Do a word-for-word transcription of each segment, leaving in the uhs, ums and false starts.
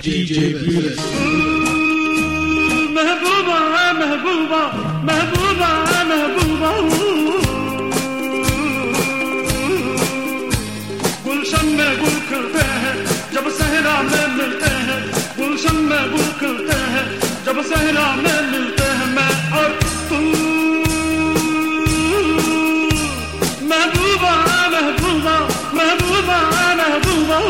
D J Bulis. महबूबा महबूबा महबूबा महबूबा गुलशन में गुल खिलते हैं जब सहरा में मिलते हैं, गुलशन में गुल खिलते हैं जब सहरा में मिलते हैं। मैं और तू महबूबा महबूबा महबूबा महबूबा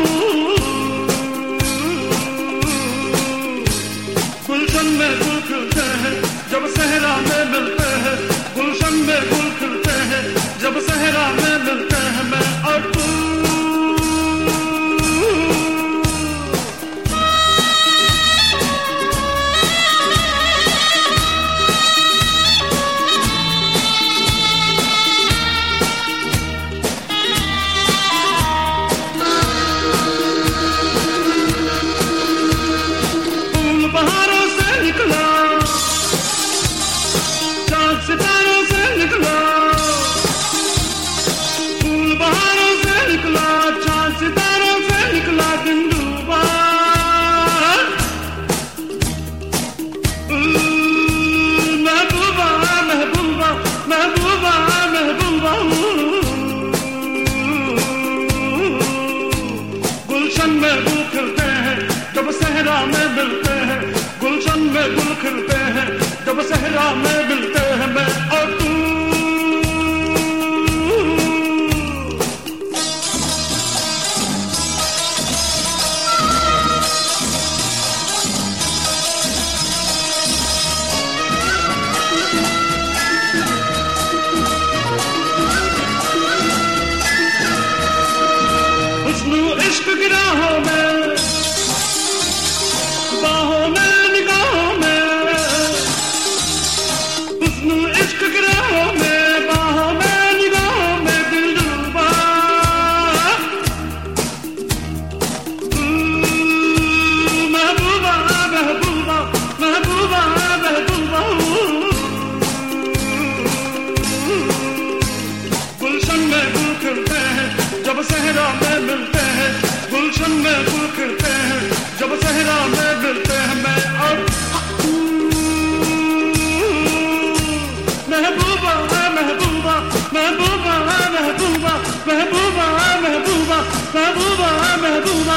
गुलशन में गुल खिलते हैं जब सहरा में मिलते हैं, गुलशन में गुल खिलते हैं जब सहरा में मिलते हैं। मैं और तू सितारों से निकला, फूल बहारों से निकला, चांद सितारों से निकला, दिन डूबा। महबूबा महबूबा महबूबा महबूबा गुलशन में गुल खिलते हैं जब सहरा में मिलते हैं, गुलशन में गुल खिलते हैं जब सहरा में मिलते हैं। मैं और तू हुस्न इश्क की राहों में, बाहों में निगाहों में, हुस्न इश्क की राहों में, बाहों में निगाहों में दिल डूबा। महबूबा महबूबा महबूबा महबूबा गुलशन में गुल खिलते हैं जब सहरा में मिलते हैं, गुलशन में गुल खिलते हैं जब सहरा में मिलते हैं। मैं और महबूबा महबूबा महबूबा महबूबा महबूबा महबूबा महबूबा महबूबा